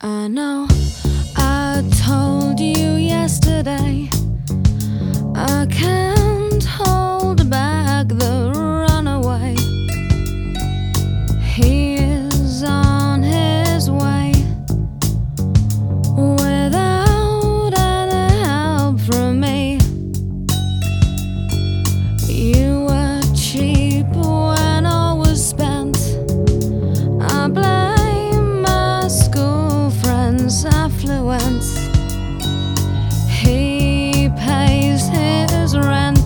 I know I told you yesterday I can't hold back the runaway. He is on his way without any help from me. You were cheap when all was spent. I blame my school friend's affluence. He pays his rent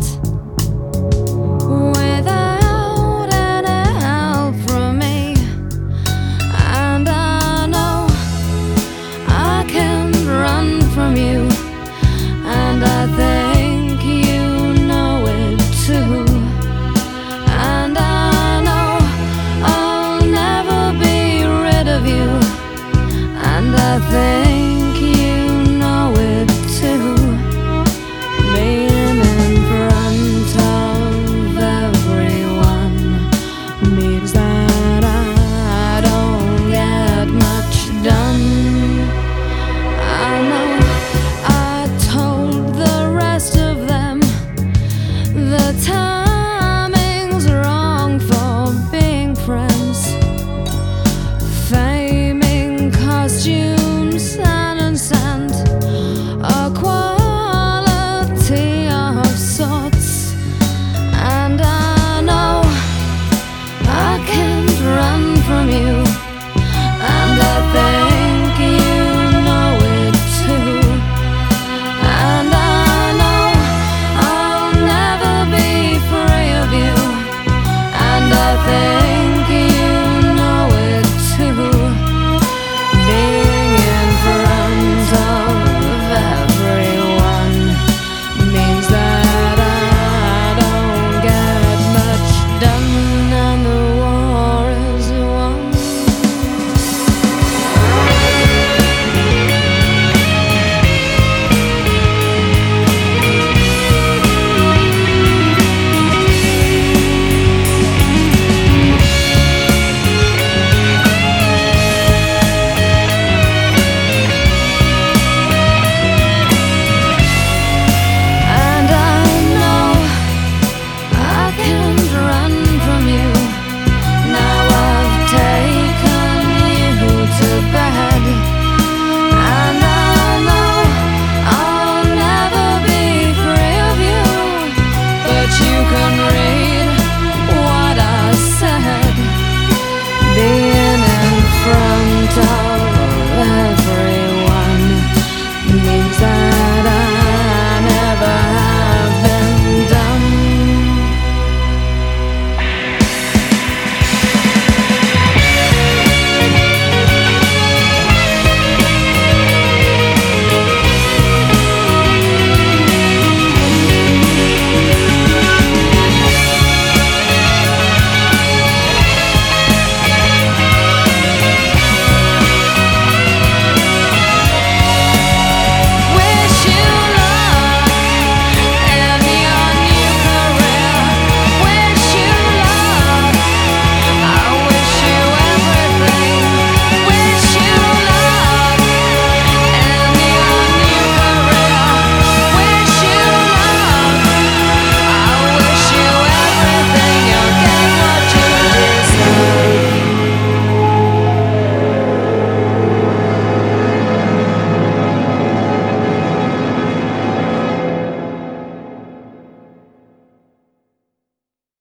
without any help from me. And I know I can't run from you, and I think you know it too. And I know I'll never be rid of you, and I think